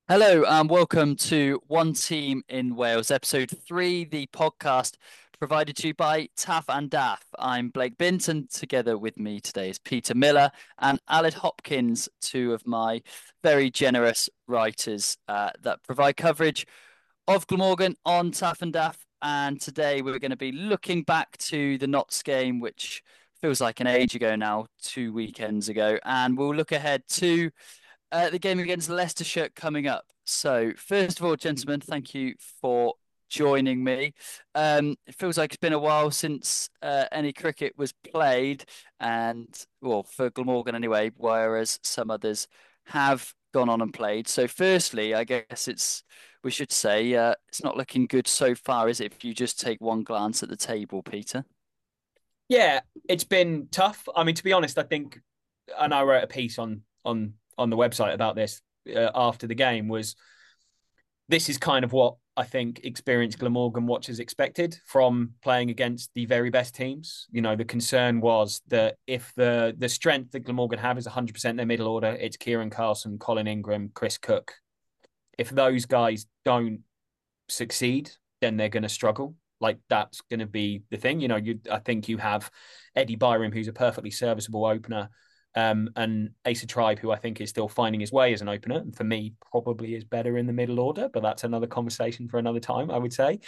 Hello and welcome to One Team in Wales, episode 3, the podcast provided to you by Taff and Daff. I'm Blake Binton. Together with me today is Peter Miller and Aled Hopkins, two of my very generous writers that provide coverage of Glamorgan on Taff and Daff. And today we're going to be looking back to the Notts game, which feels like an age ago now, 2 weekends ago. And we'll look ahead to the game against Leicestershire coming up. So, first of all, gentlemen, thank you for joining me. It feels like it's been a while since any cricket was played, and well, for Glamorgan anyway, whereas some others have gone on and played. So, firstly, I guess we should say it's not looking good so far, is it? If you just take one glance at the table, Peter. Yeah, it's been tough. I mean, to be honest, I think, and I wrote a piece on the website about this after the game. Was this is kind of what I think experienced Glamorgan watchers expected from playing against the very best teams. You know, the concern was that if the strength that Glamorgan have is 100% their middle order, it's Kieran Carlson, Colin Ingram, Chris Cook. If those guys don't succeed, then they're going to struggle. Like that's going to be the thing. You know, I think you have Eddie Byram, who's a perfectly serviceable opener, and Asa Tribe, who I think is still finding his way as an opener, and for me probably is better in the middle order, but that's another conversation for another time, I would say.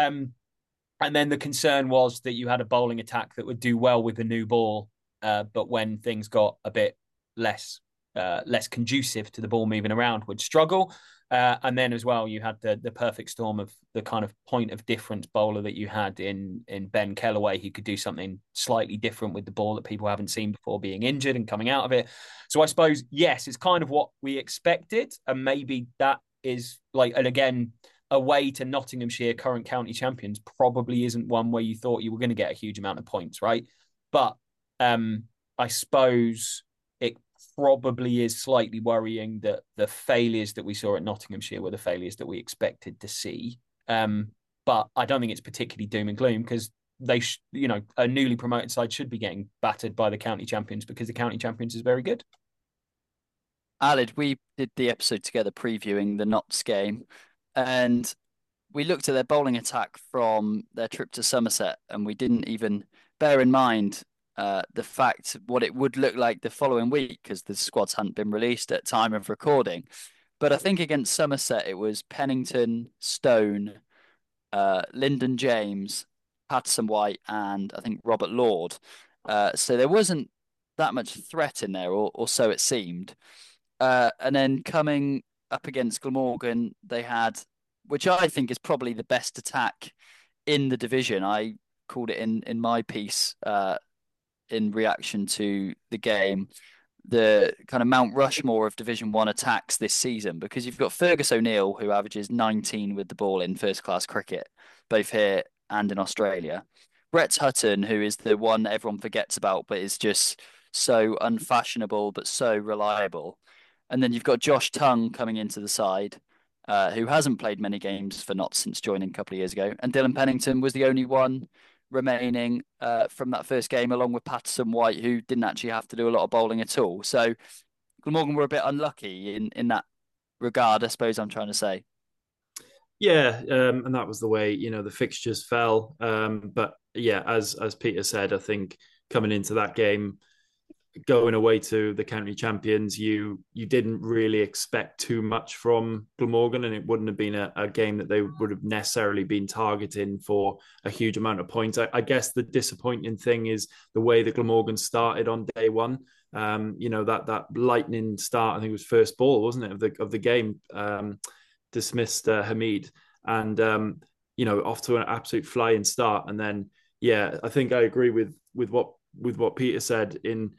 And then the concern was that you had a bowling attack that would do well with the new ball, but when things got a bit less conducive to the ball moving around, would struggle. And then as well, you had the perfect storm of the kind of point of difference bowler that you had in Ben Kellaway, who could do something slightly different with the ball that people haven't seen before, being injured and coming out of it. So I suppose, yes, it's kind of what we expected. And maybe that is like, and again, away to Nottinghamshire, current county champions, probably isn't one where you thought you were going to get a huge amount of points, right? But I suppose it probably is slightly worrying that the failures that we saw at Nottinghamshire were the failures that we expected to see. But I don't think it's particularly doom and gloom because a newly promoted side should be getting battered by the county champions because the county champions is very good. Alid, we did the episode together previewing the Notts game, and we looked at their bowling attack from their trip to Somerset, and we didn't even bear in mind the fact what it would look like the following week because the squads hadn't been released at time of recording. But I think against Somerset it was Pennington, Stone, Lyndon James, Patterson White, and I think Robert Lord. So there wasn't that much threat in there, or so it seemed. And then coming up against Glamorgan, they had, which I think is probably the best attack in the division. I called it in my piece in reaction to the game, the kind of Mount Rushmore of Division One attacks this season, because you've got Fergus O'Neill, who averages 19 with the ball in first class cricket, both here and in Australia. Brett Hutton, who is the one that everyone forgets about, but is just so unfashionable but so reliable. And then you've got Josh Tongue coming into the side, who hasn't played many games for Notts since joining a couple of years ago. And Dylan Pennington was the only one remaining from that first game, along with Patterson White, who didn't actually have to do a lot of bowling at all. So Glamorgan were a bit unlucky in that regard, I suppose I'm trying to say. Yeah, and that was the way the fixtures fell. But yeah, as Peter said, I think coming into that game, going away to the county champions, you didn't really expect too much from Glamorgan, and it wouldn't have been a game that they would have necessarily been targeting for a huge amount of points. I guess the disappointing thing is the way that Glamorgan started on day one. That lightning start, I think it was first ball, wasn't it, of the game, dismissed Hamid, and off to an absolute flying start. And then yeah, I think I agree with what Peter said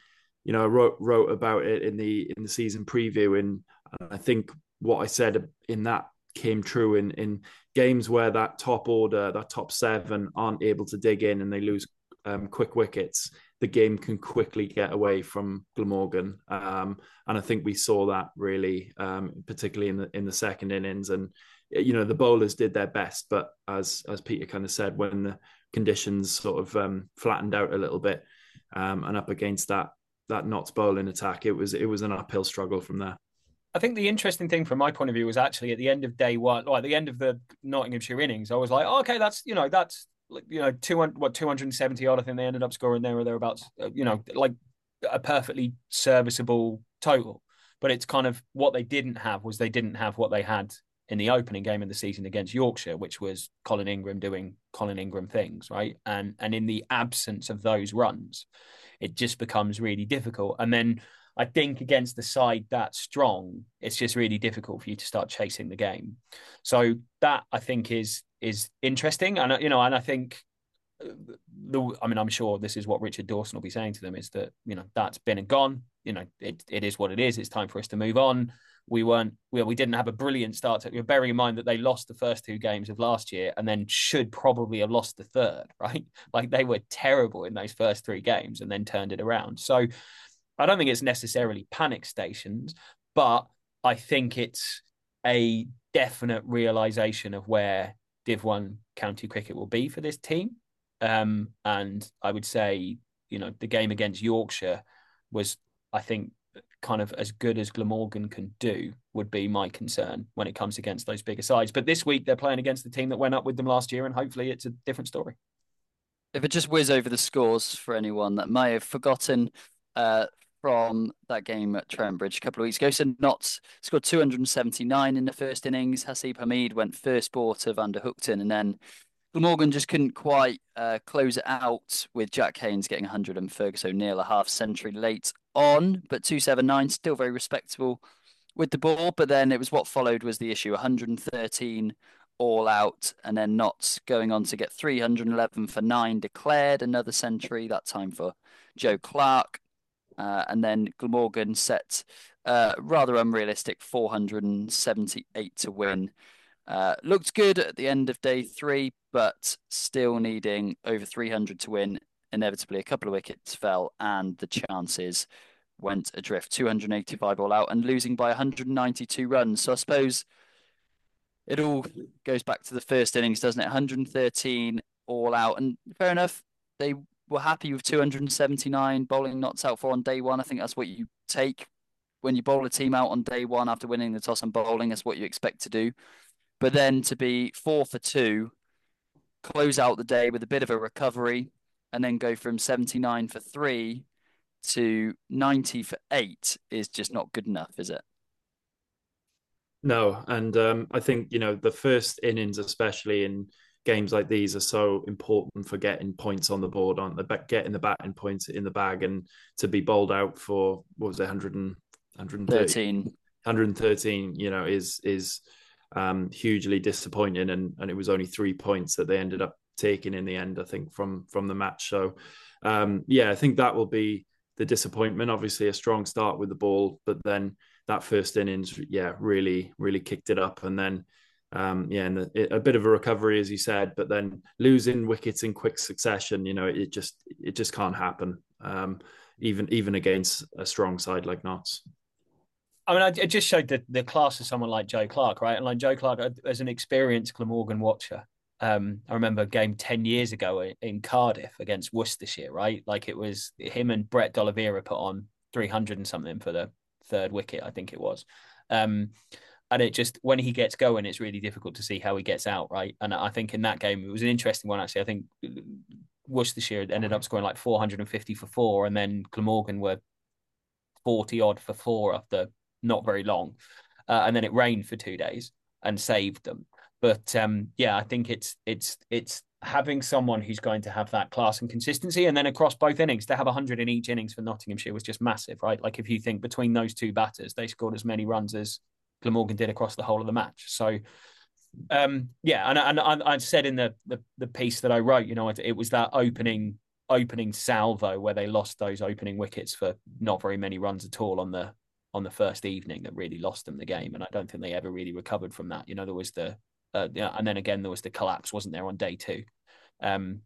I wrote about it in the season preview, and I think what I said in that came true in games where that top order, that top seven, aren't able to dig in and they lose quick wickets. The game can quickly get away from Glamorgan, and I think we saw that really, particularly in the second innings. And the bowlers did their best, but as Peter kind of said, when the conditions sort of flattened out a little bit, and up against that Notts bowling attack, it was an uphill struggle from there. I think the interesting thing from my point of view was actually at the end of day one, or at the end of the Nottinghamshire innings, I was like, oh, okay, that's 200, 270 odd. I think they ended up scoring there or thereabouts. Like a perfectly serviceable total. But it's kind of what they didn't have was they didn't have what they had in the opening game of the season against Yorkshire, which was Colin Ingram doing Colin Ingram things, right? And in the absence of those runs, it just becomes really difficult. And then I think against the side that strong, it's just really difficult for you to start chasing the game. So that I think is interesting, and I think I'm sure this is what Richard Dawson will be saying to them is that that's been and gone. It is what it is. It's time for us to move on. We didn't have a brilliant start to. You're bearing in mind that they lost the first two games of last year and then should probably have lost the third, right? Like they were terrible in those first three games and then turned it around. So I don't think it's necessarily panic stations, but I think it's a definite realization of where Div 1 county cricket will be for this team. And I would say, the game against Yorkshire was, I think, kind of as good as Glamorgan can do would be my concern when it comes against those bigger sides. But this week they're playing against the team that went up with them last year, and hopefully it's a different story. If I just whiz over the scores for anyone that may have forgotten from that game at Trent Bridge a couple of weeks ago. So Notts scored 279 in the first innings. Hasib Hamid went first ball to Van der Hookten, and then Glamorgan just couldn't quite close it out with Jack Haynes getting 100 and Fergus O'Neill a half century late on, but 279 still very respectable with the ball. But then it was what followed was the issue: 113 all out, and then Notts going on to get 311 for 9 declared, another century that time for Joe Clark. And then Glamorgan set rather unrealistic 478 to win. Looked good at the end of day 3, but still needing over 300 to win. Inevitably, a couple of wickets fell and the chances went adrift. 285 all out and losing by 192 runs. So I suppose it all goes back to the first innings, doesn't it? 113 all out. And fair enough, they were happy with 279 bowling knots out for on day 1. I think that's what you take when you bowl a team out on day 1 after winning the toss and bowling. That's what you expect to do. But then to be 4 for 2, close out the day with a bit of a recovery, and then go from 79 for 3 to 90 for 8 is just not good enough, is it? No, and I think the first innings, especially in games like these, are so important for getting points on the board, aren't they? Getting the batting points in the bag, and to be bowled out for what was it, 113, is hugely disappointing, and it was only 3 points that they ended up taking in the end, I think, from the match. So I think that will be the disappointment. Obviously a strong start with the ball, but then that first innings, really kicked it up, and then and a bit of a recovery, as you said, but then losing wickets in quick succession, it just can't happen, even against a strong side like Notts. I mean, it just showed the class of someone like Joe Clark, right? And like Joe Clark, as an experienced Glamorgan watcher, I remember a game 10 years ago in Cardiff against Worcestershire, right? Like it was him and Brett D'Oliveira put on 300 and something for the third wicket, I think it was. And it just, when he gets going, it's really difficult to see how he gets out, right? And I think in that game, it was an interesting one, actually. I think Worcestershire ended up scoring like 450 for 4, and then Glamorgan were 40 odd for 4 after not very long. And then it rained for 2 days and saved them. But I think it's having someone who's going to have that class and consistency, and then across both innings, to have 100 in each innings for Nottinghamshire was just massive, right? Like if you think between those two batters, they scored as many runs as Glamorgan did across the whole of the match. So and I said in the piece that I wrote, it was that opening salvo where they lost those opening wickets for not very many runs at all on the first evening that really lost them the game. And I don't think they ever really recovered from that. There was the and then again there was the collapse, wasn't there, on day 2? When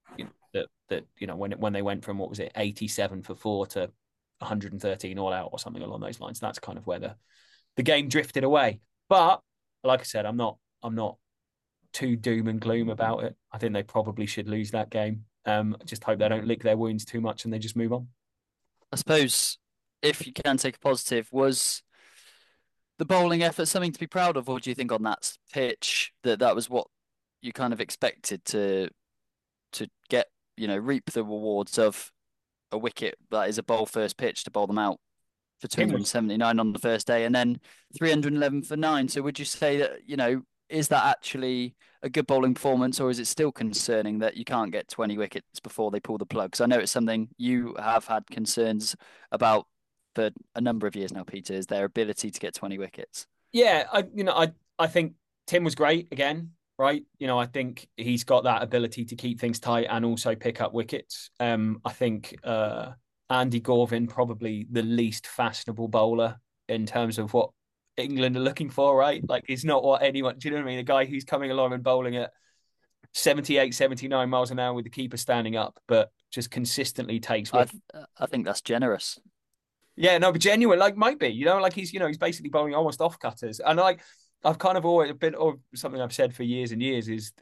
they went from, what was it, 87 for 4 to 113 all out or something along those lines. That's kind of where the game drifted away. But like I said, I'm not too doom and gloom about it. I think they probably should lose that game. I just hope they don't lick their wounds too much and they just move on. I suppose if you can take a positive, was the bowling effort something to be proud of, or do you think on that pitch that was what you kind of expected to get, reap the rewards of a wicket that is a bowl first pitch to bowl them out for Tim was 279 on the first day and then 311 for nine. So would you say that, is that actually a good bowling performance, or is it still concerning that you can't get 20 wickets before they pull the plug? Because I know it's something you have had concerns about for a number of years now, Peter, is their ability to get 20 wickets. Yeah, I think Tim was great again, right? I think he's got that ability to keep things tight and also pick up wickets. I think Andy Gorvin probably the least fashionable bowler in terms of what England are looking for, right? Like he's not what anyone, do you know what I mean? A guy who's coming along and bowling at 78, 79 miles an hour with the keeper standing up, but just consistently takes wickets. I think that's generous. Yeah, no, but genuine, like might be, like he's basically bowling almost off cutters. And like I've kind of always been, or something I've said for years and years is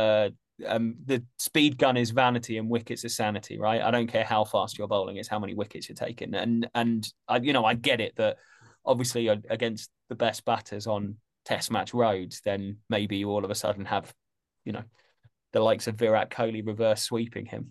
the speed gun is vanity and wickets are sanity, right? I don't care how fast you're bowling, it's how many wickets you're taking. And I get it that obviously against the best batters on test match roads, then maybe you all of a sudden have, the likes of Virat Kohli reverse sweeping him.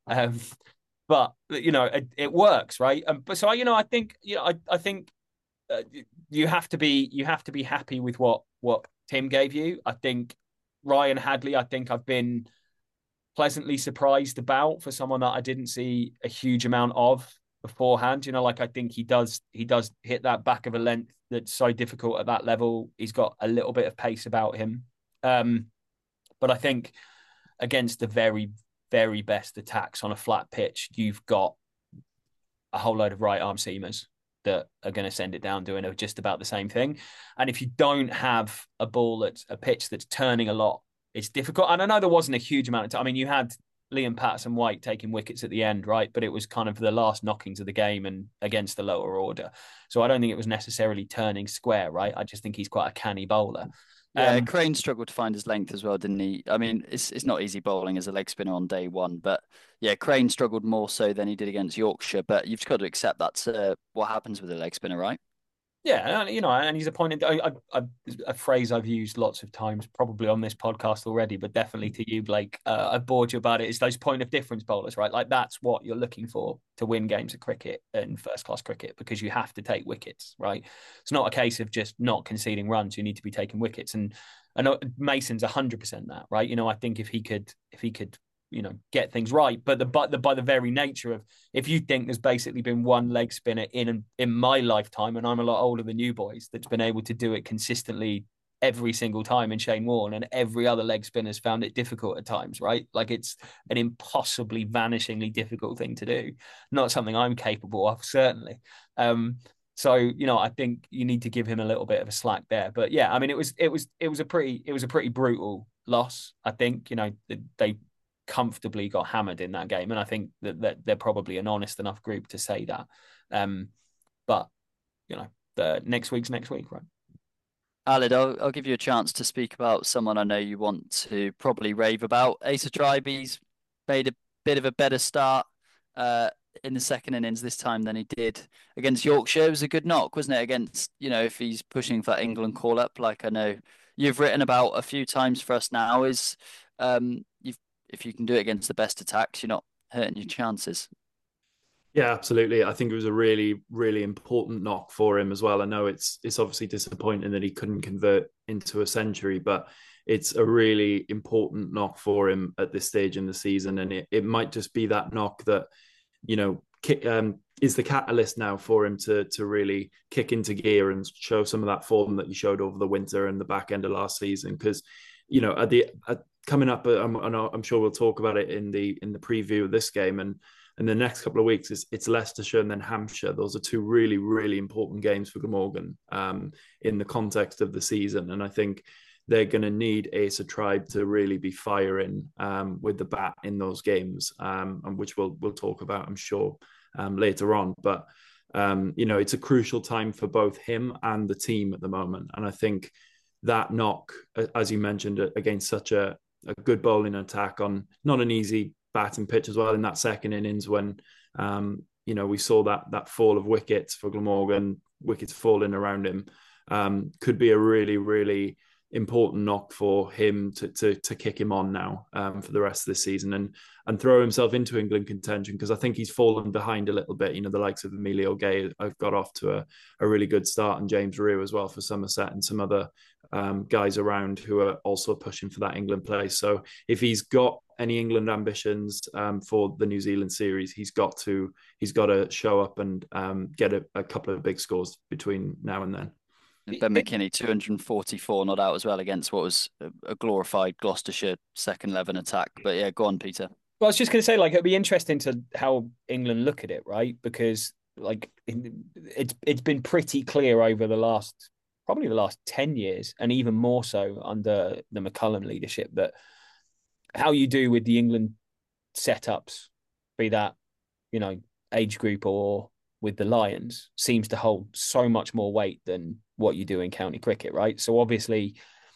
But it works, right? But so I think I think you have to be happy with what Tim gave you. I think Ryan Hadley, I think I've been pleasantly surprised about for someone that I didn't see a huge amount of beforehand. I think he does hit that back of a length that's so difficult at that level. He's got a little bit of pace about him, but I think against the very, very best attacks on a flat pitch, you've got a whole load of right arm seamers that are going to send it down doing just about the same thing. And if you don't have a ball that's a pitch that's turning a lot, it's difficult. And I know there wasn't a huge amount of time. I mean, you had Liam Patterson-White taking wickets at the end, right? But it was kind of the last knockings of the game and against the lower order. So I don't think it was necessarily turning square, right? I just think he's quite a canny bowler. Yeah, Crane struggled to find his length as well, didn't he? I mean, it's not easy bowling as a leg spinner on day one, but yeah, Crane struggled more so than he did against Yorkshire. But you've got to accept that's what happens with a leg spinner, right? Yeah, and he's appointed a phrase I've used lots of times, probably on this podcast already, but definitely to you, Blake. I've bored you about it. It's those point of difference bowlers, right? Like that's what you're looking for to win games of cricket and first class cricket, because you have to take wickets, right? It's not a case of just not conceding runs. You need to be taking wickets, and Mason's 100% that, right? I think if he could get things right, but by the very nature of, if you think there's basically been one leg spinner in my lifetime, and I'm a lot older than you boys, that's been able to do it consistently every single time in Shane Warne, and every other leg spinner's found it difficult at times, right? Like it's an impossibly vanishingly difficult thing to do, not something I'm capable of, certainly. So I think you need to give him a little bit of a slack there. But yeah, I mean, it was a pretty brutal loss. I think they comfortably got hammered in that game, and I think that they're probably an honest enough group to say that. But the next week's next week, right? Alid, I'll give you a chance to speak about someone I know you want to probably rave about. Asa Tribe's made a bit of a better start in the second innings this time than he did against Yorkshire. It was a good knock, wasn't it? Against, if he's pushing for England call up, like I know you've written about a few times for us now, is if you can do it against the best attacks, you're not hurting your chances. Yeah, absolutely. I think it was a really, really important knock for him as well. I know it's obviously disappointing that he couldn't convert into a century, but it's a really important knock for him at this stage in the season. And it might just be that knock that, is the catalyst now for him to really kick into gear and show some of that form that he showed over the winter and the back end of last season. Because, coming up, I'm sure we'll talk about it in the preview of this game, and the next couple of weeks it's Leicestershire and then Hampshire. Those are two really, really important games for Glamorgan in the context of the season, and I think they're going to need Asa Tribe to really be firing with the bat in those games, and which we'll talk about, I'm sure, later on. But it's a crucial time for both him and the team at the moment, and I think that knock, as you mentioned, against such a good bowling attack on not an easy batting pitch as well in that second innings when we saw that fall of wickets for Glamorgan, wickets falling around him. could be a really, really important knock for him to kick him on now for the rest of this season and throw himself into England contention, because I think he's fallen behind a little bit. The likes of Emilio Gay have got off to a really good start, and James Rew as well for Somerset, and some other guys around who are also pushing for that England place. So if he's got any England ambitions for the New Zealand series, he's got to show up and get a couple of big scores between now and then. Ben McKinney, 244 not out as well against what was a glorified Gloucestershire second 11 attack. But yeah, go on, Peter. Well, I was just going to say, like, it'd be interesting to how England look at it, right? Because like it's been pretty clear over probably the last 10 years, and even more so under the McCullum leadership, that how you do with the England setups, be that, age group or with the Lions, seems to hold so much more weight than what you do in county cricket, right? So obviously,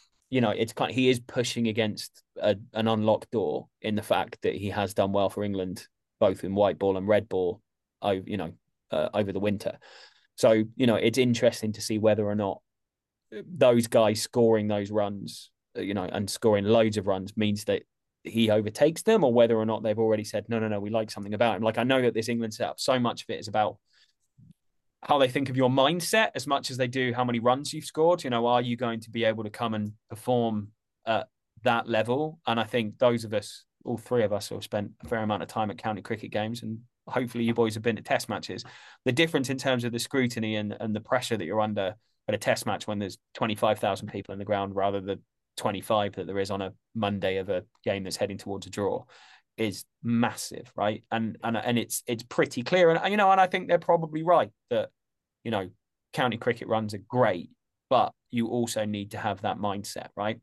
he is pushing against an unlocked door in the fact that he has done well for England, both in white ball and red ball, over the winter. So, it's interesting to see whether or not those guys scoring those runs, and scoring loads of runs means that he overtakes them, or whether or not they've already said, no, we like something about him. Like, I know that this England setup, so much of it is about how they think of your mindset as much as they do how many runs you've scored. Are you going to be able to come and perform at that level? And I think those of us, all three of us, have spent a fair amount of time at county cricket games, and hopefully you boys have been to test matches. The difference in terms of the scrutiny and the pressure that you're under at a test match when there's 25,000 people in the ground rather than 25 that there is on a Monday of a game that's heading towards a draw is massive, right? And it's pretty clear, and and I think they're probably right that county cricket runs are great, but you also need to have that mindset, right?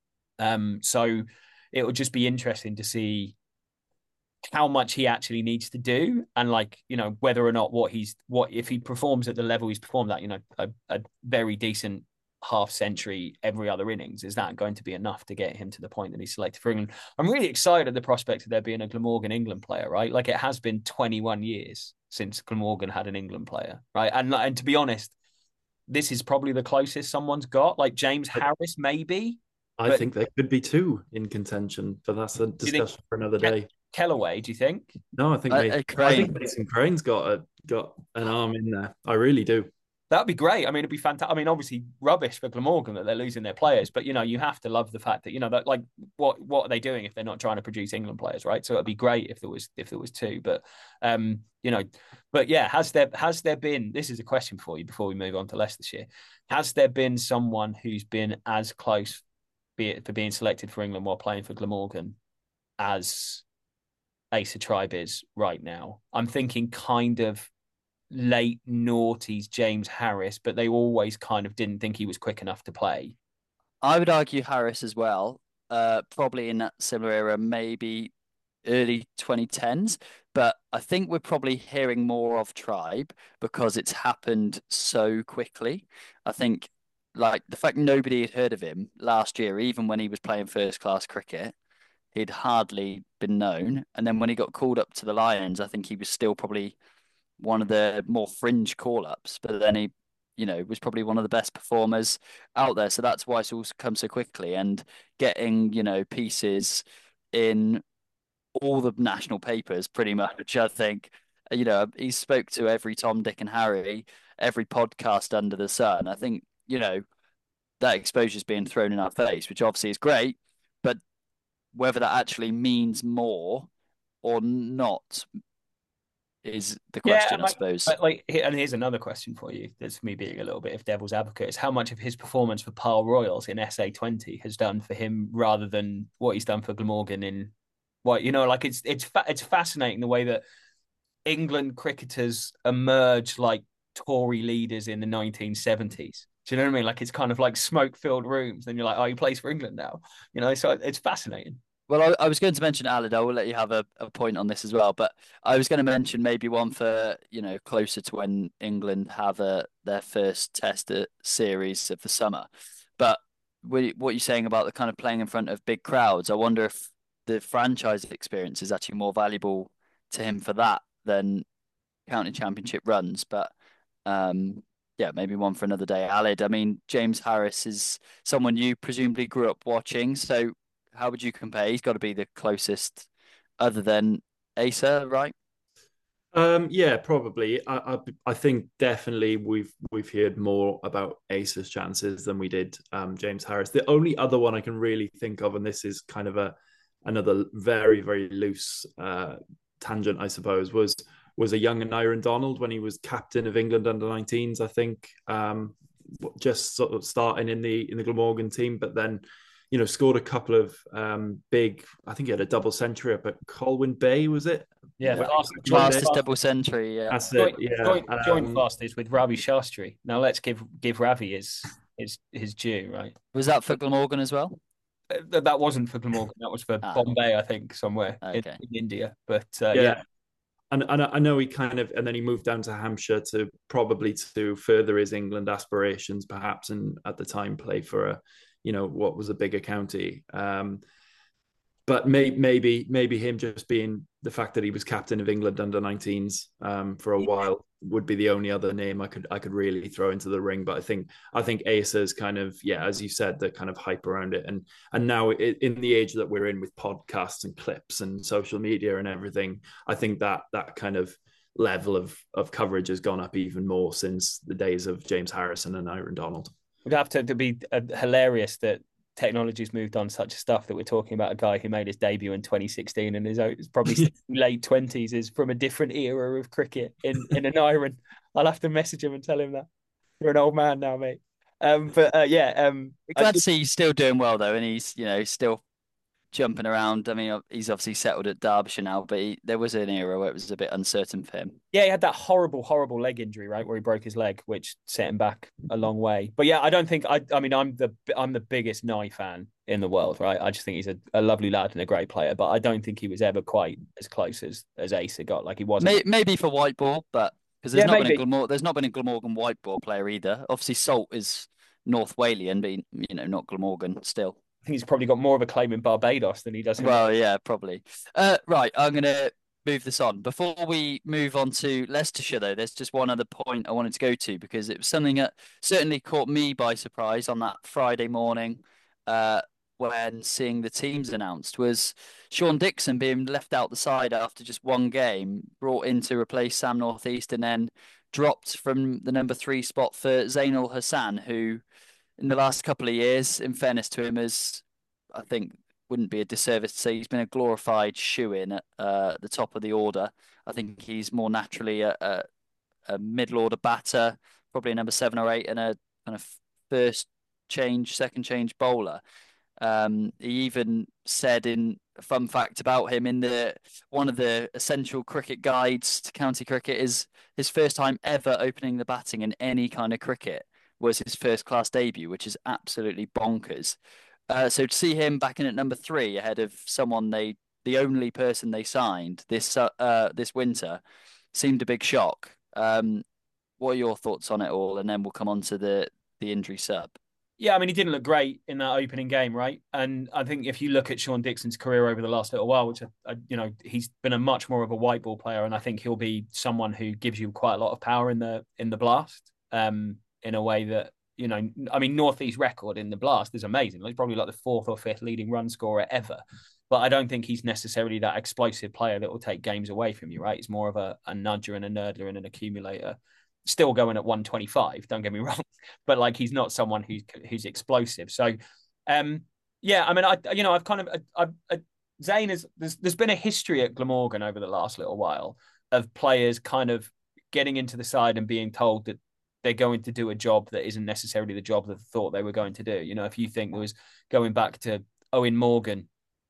So it will just be interesting to see how much he actually needs to do, and whether or not what if he performs at the level he's performed at, a very decent half century every other innings, is that going to be enough to get him to the point that he's selected for England? I'm really excited at the prospect of there being a Glamorgan England player, right? Like, it has been 21 years since Glamorgan had an England player, right? And to be honest, this is probably the closest someone's got. Like James Harris, maybe. I think there could be two in contention, but that's a discussion for another day. Kellaway, do you think? No, I think Mason Crane's got an arm in there. I really do. That'd be great. I mean, it'd be fantastic. I mean, obviously rubbish for Glamorgan that they're losing their players, but you have to love the fact that that, like, what are they doing if they're not trying to produce England players, right? So it'd be great if there was two, but but yeah, has there been? This is a question for you before we move on to Leicestershire. Has there been someone who's been as close, be it for being selected for England while playing for Glamorgan, as Asa Tribe is right now? I'm thinking kind of late noughties James Harris, but they always kind of didn't think he was quick enough to play. I would argue Harris as well, probably in that similar era, maybe early 2010s. But I think we're probably hearing more of Tribe because it's happened so quickly. I think, like, the fact nobody had heard of him last year, even when he was playing first class cricket, he'd hardly been known. And then when he got called up to the Lions, I think he was still probably one of the more fringe call-ups, but then he, was probably one of the best performers out there. So that's why it's all come so quickly, and getting, pieces in all the national papers pretty much. I think, he spoke to every Tom, Dick and Harry, every podcast under the sun. I think, that exposure is being thrown in our face, which obviously is great, but whether that actually means more or not is the question, I suppose. But and here's another question for you. That's me being a little bit of devil's advocate: is how much of his performance for Pile Royals in SA20 has done for him rather than what he's done for Glamorgan in what it's fascinating the way that England cricketers emerge like Tory leaders in the 1970s. Do you know what I mean? Like, it's kind of like smoke-filled rooms, and you're like, oh, he plays for England now. So it's fascinating. Well, I was going to mention Aled. I will let you have a point on this as well. But I was going to mention maybe one for, closer to when England have their first test series of the summer. But what you're saying about the kind of playing in front of big crowds, I wonder if the franchise experience is actually more valuable to him for that than county championship runs. But yeah, maybe one for another day. Alid, I mean, James Harris is someone you presumably grew up watching. So how would you compare? He's got to be the closest other than Asa, right? Yeah, probably. I think definitely we've heard more about Asa's chances than we did James Harris. The only other one I can really think of, and this is kind of another very very loose tangent, I suppose, was a young Aaron Donald when he was captain of England under 19s. I think just sort of starting in the Glamorgan team, but then scored a couple of big. I think he had a double century up at Colwyn Bay, was it? Yeah, Fastest double century. Yeah, That's it. Yeah, joint fastest with Ravi Shastri. Now let's give Ravi his due, right? was that for Glamorgan as well? That wasn't for Glamorgan. That was for Bombay, I think, somewhere Okay. in India. But yeah. And I know he and then he moved down to Hampshire to probably to further his England aspirations, perhaps, and at the time play for what was a bigger county. But maybe him just being the fact that he was captain of England under 19s for a while would be the only other name I could really throw into the ring. But I think Asa's kind of, as you said, the kind of hype around it, and now in the age that we're in with podcasts and clips and social media and everything, I think that kind of level of coverage has gone up even more since the days of James Harrison and Aaron Donald. It would have to be hilarious that technology's moved on such stuff that we're talking about a guy who made his debut in 2016 and is probably late 20s, is from a different era of cricket in an Iron. I'll have to message him and tell him that. You're an old man now, mate. Glad to see he's still doing well though, and he's still jumping around. I mean, he's obviously settled at Derbyshire now, but there was an era where it was a bit uncertain for him. Yeah, he had that horrible leg injury, right, where he broke his leg, which set him back a long way. But yeah, I don't think I mean, I'm the biggest Nye fan in the world, right? I just think he's a lovely lad and a great player, but I don't think he was ever quite as close as Asa got. Like he wasn't. Maybe for white ball, but because there's not been a Glamorgan white ball player either. Obviously, Salt is North Walian, but not Glamorgan still. I think he's probably got more of a claim in Barbados than he does. Well, yeah, probably. Right, I'm going to move this on. Before we move on to Leicestershire, though, there's just one other point I wanted to go to because it was something that certainly caught me by surprise on that Friday morning when seeing the teams announced was Sean Dixon being left out the side after just one game, brought in to replace Sam Northeast and then dropped from the number 3 spot for Zainul Hassan, who in the last couple of years, in fairness to him, I think wouldn't be a disservice to say he's been a glorified shoe-in at the top of the order. I think he's more naturally a middle order batter, probably a number 7 or 8, and a kind of first change, second change bowler. He even said in a fun fact about him in one of the essential cricket guides to county cricket is his first time ever opening the batting in any kind of cricket was his first class debut, which is absolutely bonkers. So to see him back in at number 3 ahead of someone the only person they signed this winter, seemed a big shock. What are your thoughts on it all? And then we'll come on to the injury sub. Yeah, I mean, he didn't look great in that opening game, right? And I think if you look at Sean Dixon's career over the last little while, which, he's been a much more of a white ball player, and I think he'll be someone who gives you quite a lot of power in the blast. In a way that, I mean, Northeast record in the blast is amazing. He's probably like the 4th or 5th leading run scorer ever. But I don't think he's necessarily that explosive player that will take games away from you, right? He's more of a nudger and a nerdler and an accumulator. Still going at 125, don't get me wrong. But like he's not someone who's explosive. So I mean, I've kind of Zane there's been a history at Glamorgan over the last little while of players kind of getting into the side and being told that they're going to do a job that isn't necessarily the job that they thought they were going to do. If you think there was going back to Owen Morgan,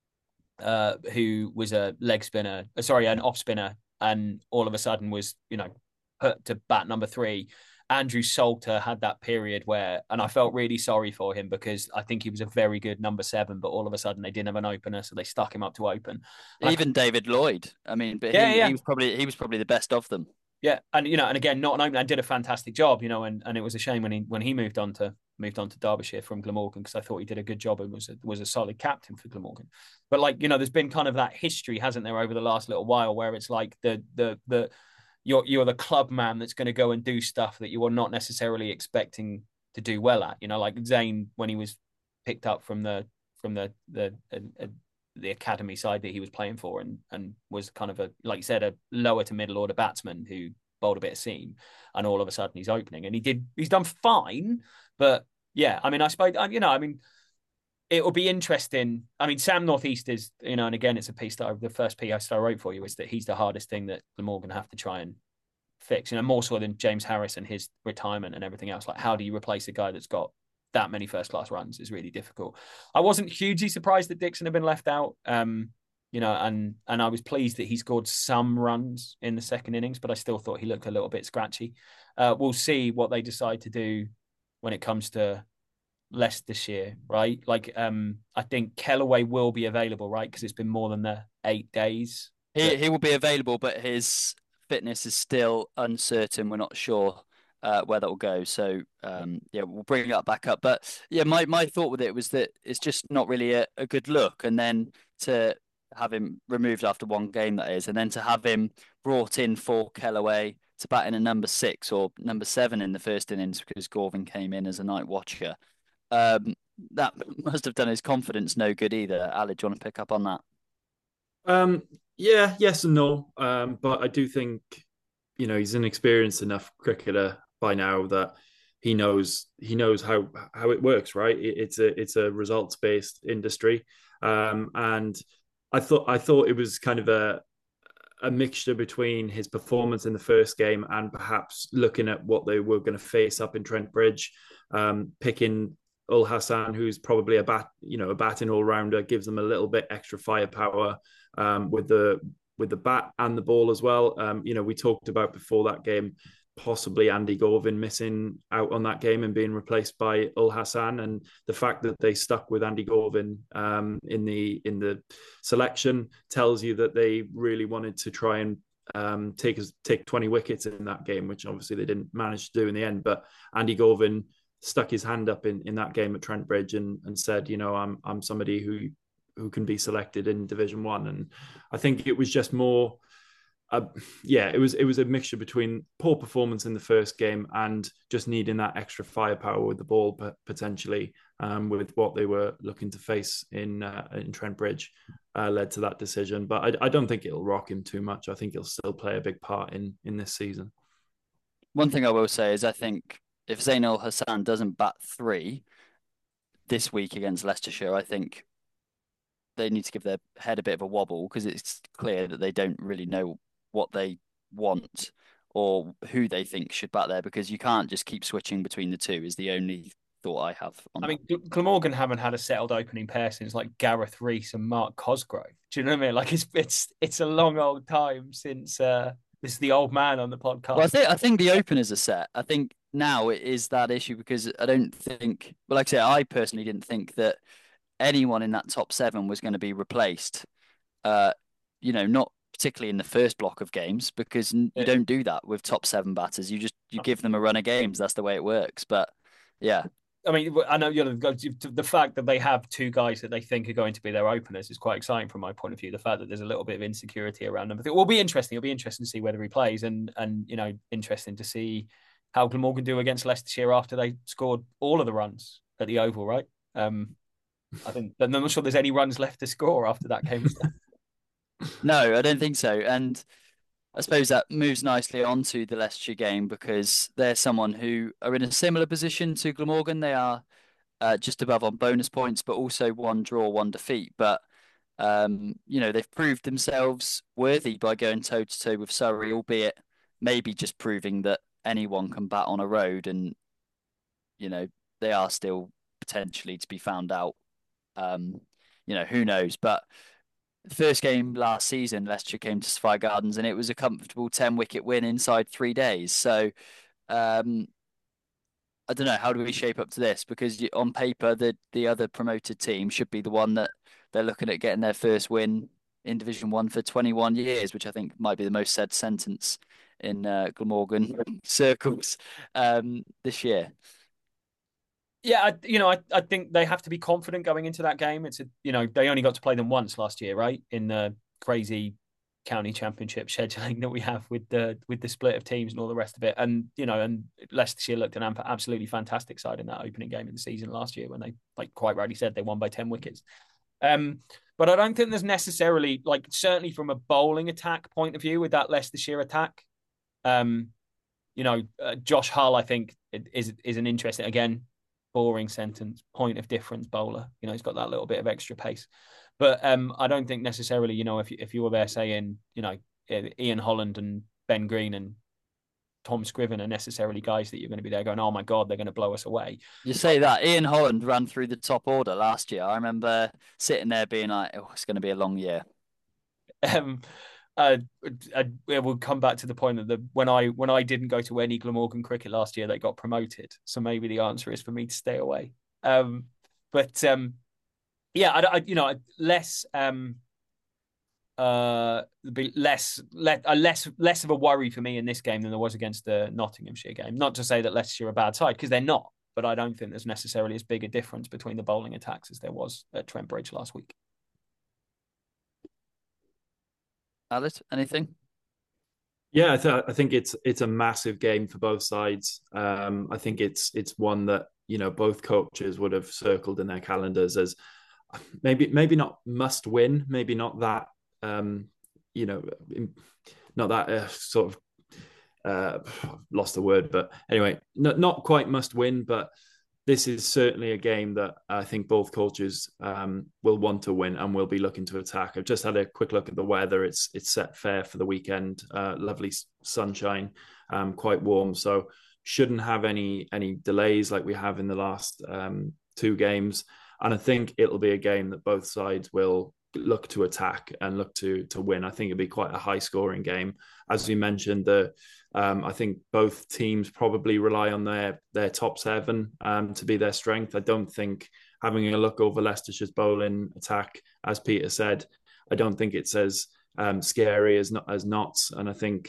who was an off spinner, and all of a sudden was, put to bat number 3. Andrew Salter had that period where, and I felt really sorry for him because I think he was a very good number 7, but all of a sudden they didn't have an opener, so they stuck him up to open. Even David Lloyd, I mean, but he was probably the best of them. Yeah, and and again, not an opener, and did a fantastic job, and it was a shame when he moved on to Derbyshire from Glamorgan, because I thought he did a good job and was a solid captain for Glamorgan. But there's been kind of that history, hasn't there, over the last little while, where it's like the you're the club man that's going to go and do stuff that you are not necessarily expecting to do well at. Like Zayn when he was picked up from the academy side that he was playing for, and was kind of like you said, a lower to middle order batsman who bowled a bit of seam, and all of a sudden he's opening, and he's done fine. But yeah, I mean, I suppose, it will be interesting. I mean, Sam Northeast is, and again, it's a piece that the first piece I wrote for you is that he's the hardest thing that Glamorgan have to try and fix, more so than James Harris and his retirement and everything else. Like, how do you replace a guy that's got that many first class runs is really difficult. I wasn't hugely surprised that Dixon had been left out. And I was pleased that he scored some runs in the second innings, but I still thought he looked a little bit scratchy. We'll see what they decide to do when it comes to Leicestershire, right? Like, I think Kellaway will be available, right? Because it's been more than the 8 days. He will be available, but his fitness is still uncertain. We're not sure where that will go. So we'll bring that back up. But yeah, my thought with it was that it's just not really a good look. And then to have him removed after one game, that is, and then to have him brought in for Kellaway to bat in a number 6 or number 7 in the first innings because Gorvin came in as a night watcher. That must have done his confidence no good either. Ali, do you want to pick up on that? Yeah, yes and no. But I do think, he's an experienced enough cricketer by now that he knows how it works, right? It's a results based industry, and I thought it was kind of a mixture between his performance in the first game and perhaps looking at what they were going to face up in Trent Bridge, picking Ul Hassan, who's probably a batting all rounder, gives them a little bit extra firepower with the bat and the ball as well. We talked about before that game possibly Andy Gorvin missing out on that game and being replaced by Ul Hassan, and the fact that they stuck with Andy Gorvin in the selection tells you that they really wanted to try and take 20 wickets in that game, which obviously they didn't manage to do in the end. But Andy Gorvin stuck his hand up in that game at Trent Bridge and said, I'm somebody who can be selected in Division 1. And I think it was just more, it was a mixture between poor performance in the first game and just needing that extra firepower with the ball, but potentially with what they were looking to face in Trent Bridge led to that decision. But I don't think it'll rock him too much. I think he'll still play a big part in this season. One thing I will say is I think if Zayn Ul Hassan doesn't bat 3 this week against Leicestershire, I think they need to give their head a bit of a wobble because it's clear that they don't really know what they want or who they think should bat there, because you can't just keep switching between the two is the only thought I have on that. I mean, Glamorgan haven't had a settled opening pair since like Gareth Rees and Mark Cosgrove. Do you know what I mean? Like it's a long old time since this is the old man on the podcast. Well, I think the openers are set. I think now it is that issue because I don't think, well, like I say, I personally didn't think that anyone in that top 7 was going to be replaced. Not particularly in the first block of games, because you don't do that with top 7 batters. You give them a run of games. That's the way it works. But yeah. I mean, I know the fact that they have 2 guys that they think are going to be their openers is quite exciting from my point of view. The fact that there's a little bit of insecurity around them, it will be interesting. It'll be interesting to see whether he plays, and interesting to see how Glamorgan do against Leicestershire after they scored all of the runs at the Oval, right? I think I'm not sure there's any runs left to score after that game. No, I don't think so. And I suppose that moves nicely onto the Leicestershire game because they're someone who are in a similar position to Glamorgan. They are just above on bonus points, but also 1 draw, 1 defeat. But they've proved themselves worthy by going toe to toe with Surrey, albeit maybe just proving that anyone can bat on a road, and they are still potentially to be found out. Who knows? But the first game last season, Leicester came to Sophia Gardens and it was a comfortable 10-wicket win inside 3 days. So I don't know, how do we shape up to this? Because on paper, the other promoted team should be the one that they're looking at getting their first win in Division 1 for 21 years, which I think might be the most said sentence in Glamorgan circles this year. Yeah, I think they have to be confident going into that game. They only got to play them once last year, right? In the crazy county championship scheduling that we have with the split of teams and all the rest of it. And and Leicestershire looked an absolutely fantastic side in that opening game of the season last year when they, like quite rightly said, they won by 10 wickets. But I don't think there's necessarily, like, certainly from a bowling attack point of view with that Leicestershire attack. Josh Hull, I think, is an interesting, again, boring sentence, point of difference bowler. He's got that little bit of extra pace. But I don't think necessarily, if you were there saying, Ian Holland and Ben Green and Tom Scriven are necessarily guys that you're going to be there going, oh my God, they're going to blow us away. You say that. Ian Holland ran through the top order last year. I remember sitting there being like, oh, it's going to be a long year. We'll come back to the point that when I didn't go to any Glamorgan cricket last year, they got promoted. So maybe the answer is for me to stay away. Less of a worry for me in this game than there was against the Nottinghamshire game. Not to say that Leicestershire are a bad side, because they're not, but I don't think there's necessarily as big a difference between the bowling attacks as there was at Trent Bridge last week. Alice, anything? Yeah, I think it's a massive game for both sides. I think it's one that both coaches would have circled in their calendars as maybe not must win, maybe not that not that sort of lost the word, but anyway, not quite must win, but this is certainly a game that I think both coaches will want to win and will be looking to attack. I've just had a quick look at the weather. It's set fair for the weekend. Lovely sunshine, quite warm. So shouldn't have any delays like we have in the last two games. And I think it'll be a game that both sides will look to attack and look to win. I think it'll be quite a high scoring game. As we mentioned, I think both teams probably rely on their top seven to be their strength. I don't think, having a look over Leicestershire's bowling attack, as Peter said, I don't think it's as scary as Notts. And I think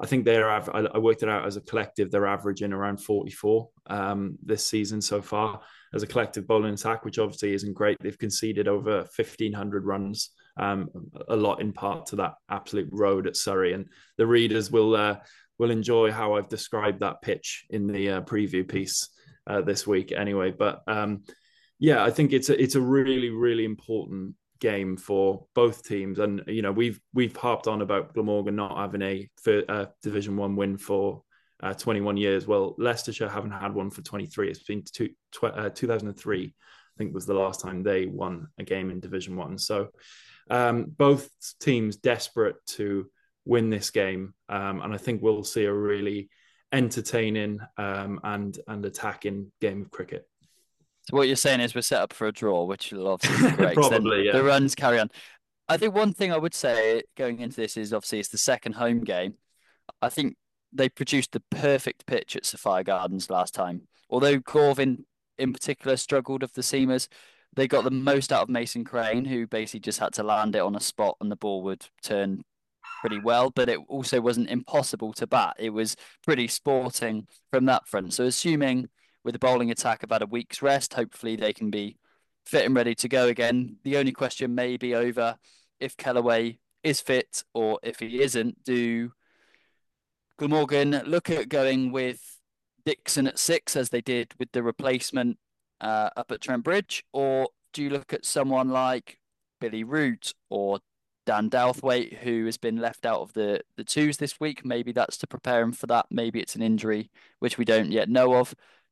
I worked it out as a collective, they're averaging around 44 this season so far as a collective bowling attack, which obviously isn't great. They've conceded over 1,500 runs, a lot in part to that absolute road at Surrey. And the readers will enjoy how I've described that pitch in the preview piece this week anyway. But I think it's a really, really important game for both teams. And we've harped on about Glamorgan not having a Division 1 win for 21 years. Well, Leicestershire haven't had one for 23. It's been 2003, I think, was the last time they won a game in Division 1. So both teams desperate to win this game, and I think we'll see a really entertaining and attacking game of cricket. So what you're saying is we're set up for a draw, which will obviously be great. Probably, yeah. The runs carry on. I think one thing I would say going into this is obviously it's the second home game. I think they produced the perfect pitch at Sophia Gardens last time. Although Corvin in particular struggled of the seamers, they got the most out of Mason Crane, who basically just had to land it on a spot and the ball would turn pretty well, but it also wasn't impossible to bat. It was pretty sporting from that front. So assuming with the bowling attack about a week's rest, hopefully they can be fit and ready to go again. The only question may be over if Kellaway is fit, or if he isn't, do Glamorgan look at going with Dixon at 6 as they did with the replacement up at Trent Bridge, or do you look at someone like Billy Root or Dan Douthwaite, who has been left out of the twos this week? Maybe that's to prepare him for that. Maybe it's an injury, which we don't yet know of.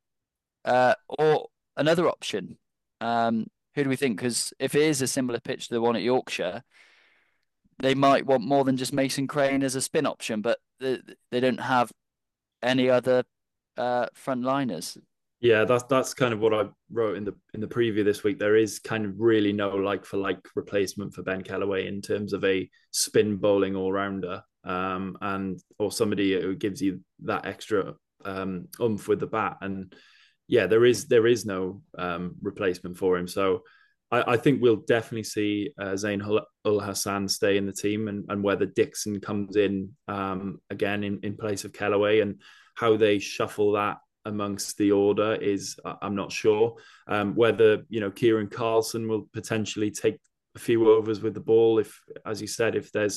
Or another option. Who do we think? Because if it is a similar pitch to the one at Yorkshire, they might want more than just Mason Crane as a spin option, but they don't have any other frontliners. Yeah, that's kind of what I wrote in the preview this week. There is kind of really no like for like replacement for Ben Kellaway in terms of a spin bowling all rounder, and or somebody who gives you that extra oomph with the bat. And yeah, there is no replacement for him. So I think we'll definitely see Zain Ul Hassan stay in the team, and whether Dixon comes in again in place of Kellaway, and how they shuffle that amongst the order is I'm not sure. Whether Kieran Carlson will potentially take a few overs with the ball, if, as you said, if there's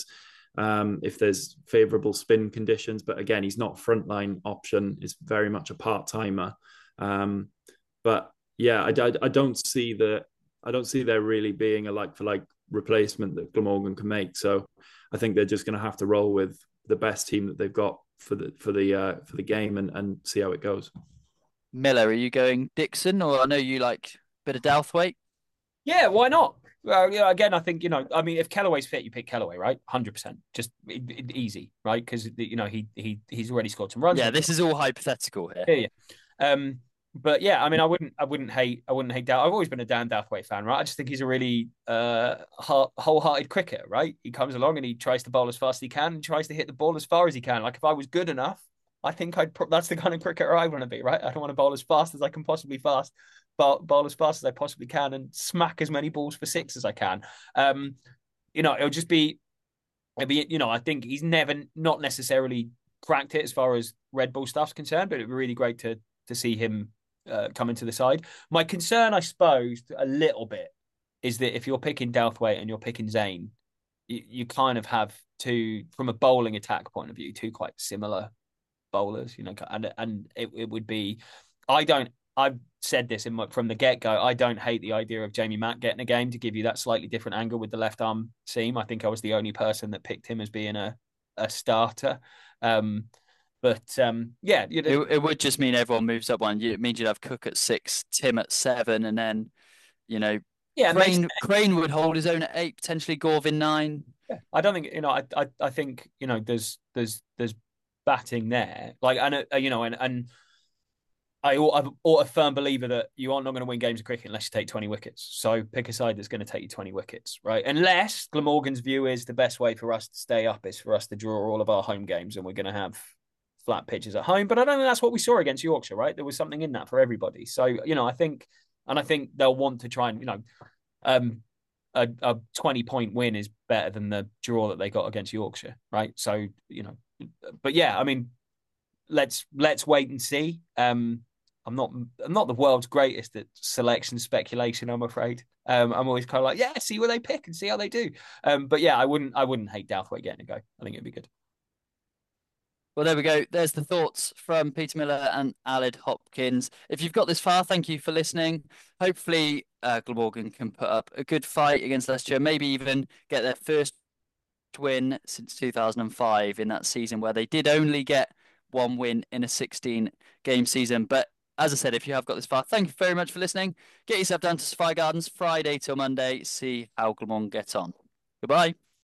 if there's favourable spin conditions. But again, he's not frontline option. He's very much a part timer. But yeah, I don't see there really being a like for like replacement that Glamorgan can make. So I think they're just going to have to roll with the best team that they've got for the game and see how it goes. Miller, are you going Dixon, or I know you like a bit of Douthwaite? Yeah, why not? Well, again, I think, I mean, if Kellaway's fit, you pick Kellaway, right? 100%. Just easy, right? Because, he's already scored some runs. Yeah, this is all hypothetical here. Yeah. But yeah, I mean, I wouldn't hate Doubt. I've always been a Dan Douthwaite fan, right? I just think he's a really wholehearted cricketer, right? He comes along and he tries to bowl as fast as he can and tries to hit the ball as far as he can. Like if I was good enough, I think that's the kind of cricketer I want to be, right? I don't want to bowl as fast as I can possibly bowl as fast as I possibly can and smack as many balls for six as I can. It'll just be, I think he's not necessarily cracked it as far as Red Bull stuff's concerned, but it'd be really great to see him coming to the side. My concern, I suppose, a little bit is that if you're picking Douthwaite and you're picking Zain, you kind of have two, from a bowling attack point of view, two quite similar bowlers, and it would be, I've said this from the get-go, I don't hate the idea of Jamie Mack getting a game to give you that slightly different angle with the left arm seam. I think I was the only person that picked him as being a starter. Yeah, it would just mean everyone moves up one. It means you'd have Cook at 6, Tim at 7, and then yeah, Crane would hold his own at 8, potentially Gorvin 9. Yeah, I don't think I think there's batting there, like, and I'm a firm believer that you are not going to win games of cricket unless you take 20 wickets. So pick a side that's going to take you 20 wickets, right? Unless Glamorgan's view is the best way for us to stay up is for us to draw all of our home games and we're going to have flat pitches at home. But I don't think that's what we saw against Yorkshire, right? There was something in that for everybody. So, I think they'll want to try and, a 20-point win is better than the draw that they got against Yorkshire, right? So, but yeah, I mean, let's wait and see. I'm not the world's greatest at selection speculation, I'm afraid. I'm always kind of like, yeah, see where they pick and see how they do. But yeah, I wouldn't hate Douthwaite getting a go. I think it'd be good. Well, there we go. There's the thoughts from Peter Miller and Aled Hopkins. If you've got this far, thank you for listening. Hopefully, Glamorgan can put up a good fight against Leicester, maybe even get their first win since 2005 in that season where they did only get one win in a 16-game season. But as I said, if you have got this far, thank you very much for listening. Get yourself down to Safari Gardens Friday till Monday. See how Glamorgan gets on. Goodbye.